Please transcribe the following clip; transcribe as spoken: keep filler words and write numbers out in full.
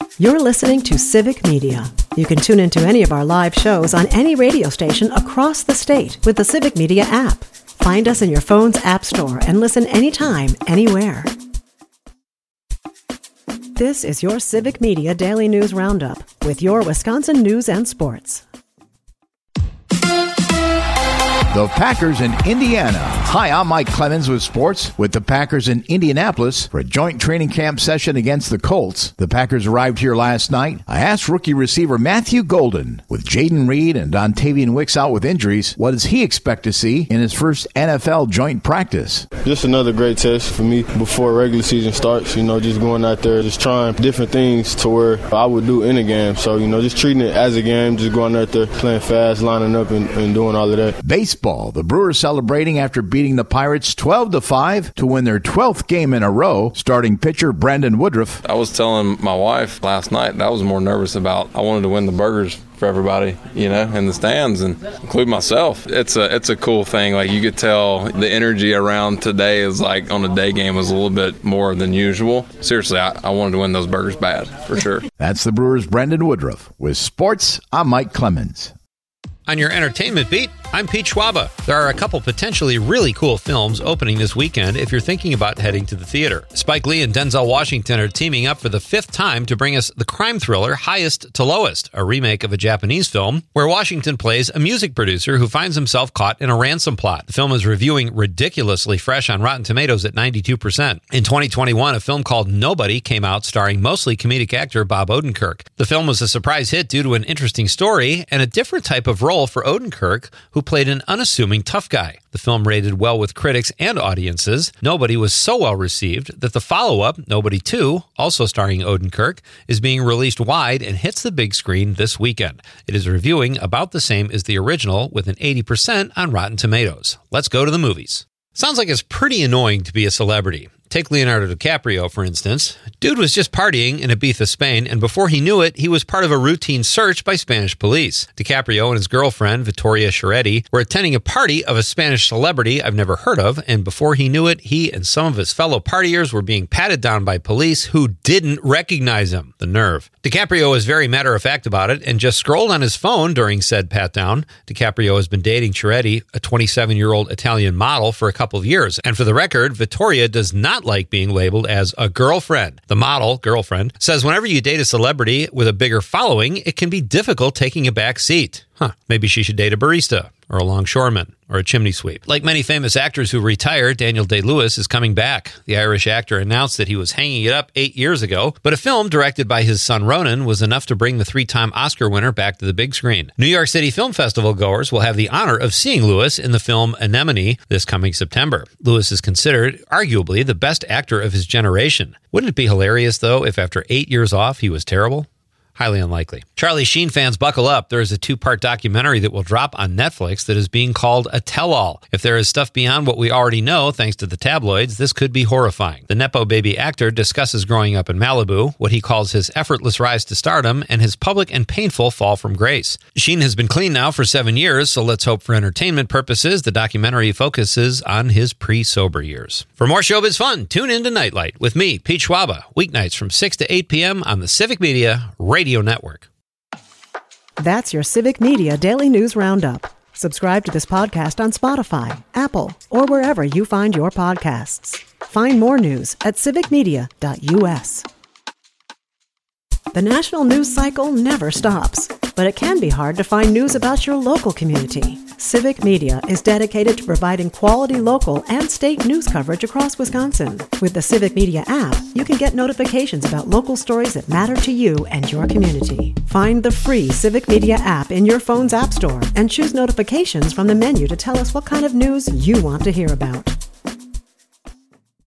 You're listening to Civic Media. You can tune into any of our live shows on any radio station across the state with the Civic Media app. Find us in your phone's app store and listen anytime, anywhere. This is your Civic Media Daily News Roundup with your Wisconsin news and sports. The Packers in Indiana. Hi, I'm Mike Clemens with sports with the Packers in Indianapolis for a joint training camp session against the Colts. The Packers arrived here last night. I asked rookie receiver Matthew Golden, with Jaden Reed and Dontavian Wicks out with injuries, what does he expect to see in his first N F L joint practice? Just another great test for me before regular season starts. You know, just going out there, just trying different things to where I would do in a game. So, you know, just treating it as a game, just going out there, playing fast, lining up, and, and doing all of that. Baseball. The Brewers celebrating after beating the Pirates twelve to five to win their twelfth game in a row. Starting pitcher Brandon Woodruff. I was telling my wife last night that I was more nervous about. I wanted to win the burgers for everybody, you know, in the stands, and include myself. It's a it's a cool thing. Like, you could tell the energy around today is like on a day game was a little bit more than usual. Seriously, I, I wanted to win those burgers bad, for sure. That's the Brewers' Brandon Woodruff. With sports, I'm Mike Clemens. On your entertainment beat, I'm Pete Schwaba. There are a couple potentially really cool films opening this weekend if you're thinking about heading to the theater. Spike Lee and Denzel Washington are teaming up for the fifth time to bring us the crime thriller Highest to Lowest, a remake of a Japanese film where Washington plays a music producer who finds himself caught in a ransom plot. The film is reviewing ridiculously fresh on Rotten Tomatoes at ninety-two percent. In twenty twenty-one, a film called Nobody came out starring mostly comedic actor Bob Odenkirk. The film was a surprise hit due to an interesting story and a different type of role for Odenkirk, who played an unassuming tough guy. The film rated well with critics and audiences. Nobody was so well received that the follow-up, Nobody two, also starring Odenkirk, is being released wide and hits the big screen this weekend. It is reviewing about the same as the original with an eighty percent on Rotten Tomatoes. Let's go to the movies. Sounds like it's pretty annoying to be a celebrity. Take Leonardo DiCaprio, for instance. Dude was just partying in Ibiza, Spain, and before he knew it, he was part of a routine search by Spanish police. DiCaprio and his girlfriend, Vittoria Chiretti, were attending a party of a Spanish celebrity I've never heard of, and before he knew it, he and some of his fellow partiers were being patted down by police who didn't recognize him. The nerve. DiCaprio was very matter-of-fact about it and just scrolled on his phone during said pat-down. DiCaprio has been dating Chiretti, a twenty-seven-year-old Italian model, for a couple of years, and for the record, Vittoria does not like being labeled as a girlfriend. The model, girlfriend, says whenever you date a celebrity with a bigger following, it can be difficult taking a back seat. Huh, maybe she should date a barista, or a longshoreman, or a chimney sweep. Like many famous actors who retire, Daniel Day-Lewis is coming back. The Irish actor announced that he was hanging it up eight years ago, but a film directed by his son Ronan was enough to bring the three-time Oscar winner back to the big screen. New York City Film Festival goers will have the honor of seeing Lewis in the film Anemone this coming September. Lewis is considered, arguably, the best actor of his generation. Wouldn't it be hilarious, though, if after eight years off, he was terrible? Highly unlikely. Charlie Sheen fans, buckle up. There is a two-part documentary that will drop on Netflix that is being called a tell-all. If there is stuff beyond what we already know, thanks to the tabloids, this could be horrifying. The Nepo Baby actor discusses growing up in Malibu, what he calls his effortless rise to stardom, and his public and painful fall from grace. Sheen has been clean now for seven years, so let's hope for entertainment purposes the documentary focuses on his pre-sober years. For more showbiz fun, tune in to Nightlight with me, Pete Schwaba, weeknights from six to eight p.m. on the Civic Media Radio Network. That's your Civic Media Daily News Roundup. Subscribe to this podcast on Spotify, Apple, or wherever you find your podcasts. Find more news at civic media dot u s. The national news cycle never stops, but it can be hard to find news about your local community. Civic Media is dedicated to providing quality local and state news coverage across Wisconsin. With the Civic Media app, you can get notifications about local stories that matter to you and your community. Find the free Civic Media app in your phone's app store and choose notifications from the menu to tell us what kind of news you want to hear about.